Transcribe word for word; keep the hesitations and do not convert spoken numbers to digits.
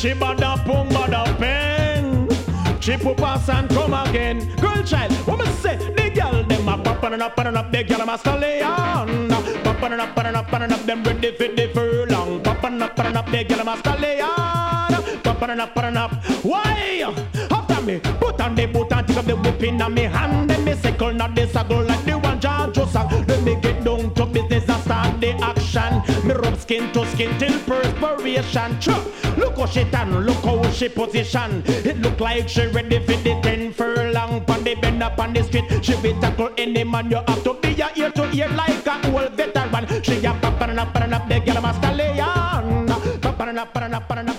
She bada pong bada pen. She put pass and come again. Girl child, what me say? The girl them a pop and up and up. The girl a stallion. Pop and up and up and up. Them ready for the furlong. Pop and up and up. The girl a stallion. Pop and up and up. Why? After me, put on the boot and take up the whip in me hand. Then me circle not the saddle like the one George sang. Then me get down to business and start the action. Me rub skin to skin till perspiration. Chuh. Look how she tan, look how she position. It look like she ready for the ten furlong. Pon the bend up on the street, she will tackle any man. You have to be a ear to ear like a old veteran. She a pop and up and up, the girl a stallion. Pop and up and up and up.